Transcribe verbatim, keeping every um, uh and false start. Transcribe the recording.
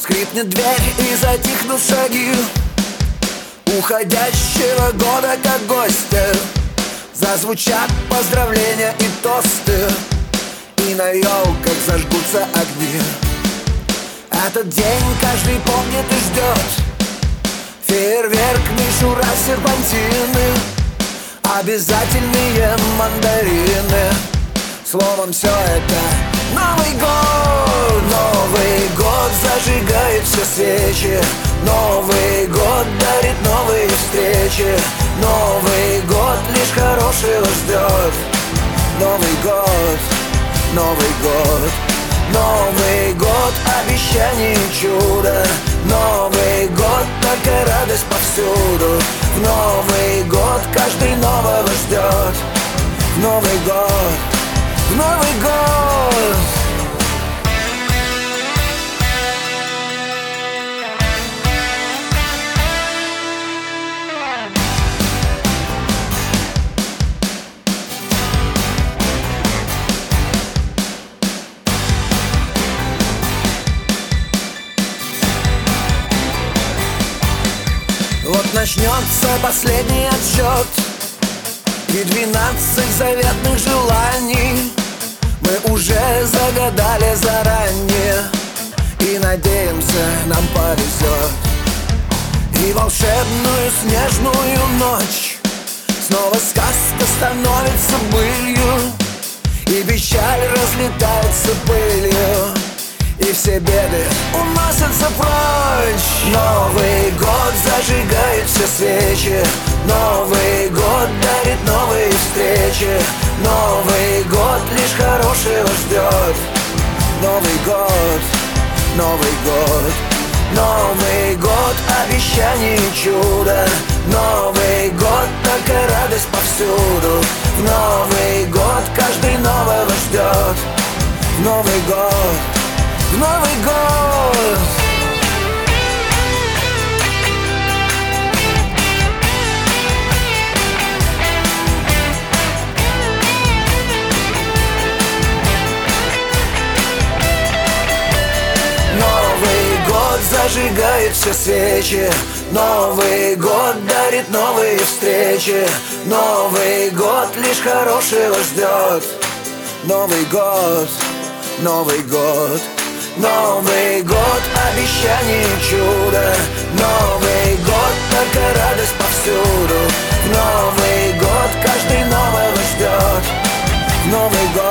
Скрипнет дверь и затихнут шаги уходящего года как гостя. Зазвучат поздравления и тосты, и на елках зажгутся огни. Этот день каждый помнит и ждет. Фейерверк, мишура, серпантины, обязательные мандарины. Словом, все это Новый год. Новый год зажигает все свечи. Новый год дарит новые встречи. Новый год лишь хорошего ждет. Новый год, Новый год, Новый год обещаний и чуда. Новый год, только радость повсюду. В Новый год каждый нового ждет. В Новый год, в Новый год. Вот начнется последний отсчет, и двенадцать заветных желаний мы уже загадали заранее, и надеемся, нам повезет. И волшебную снежную ночь снова сказка становится былью, и печаль разлетается пылью, и все беды уносятся прочь. Новый год зажигает все свечи. Новый год дарит новые встречи. Новый год лишь хорошего ждет. Новый год, Новый год, Новый год обещаний и чуда. Новый год, только радость повсюду. В Новый год каждый нового ждет. В Новый год, в Новый год. Новый год зажигает все свечи. Новый год дарит новые встречи. Новый год лишь хорошего ждет. Новый год, Новый год, Новый год обещаний и чуда. Новый год, только радость повсюду. В Новый год каждый нового ждет. В Новый год.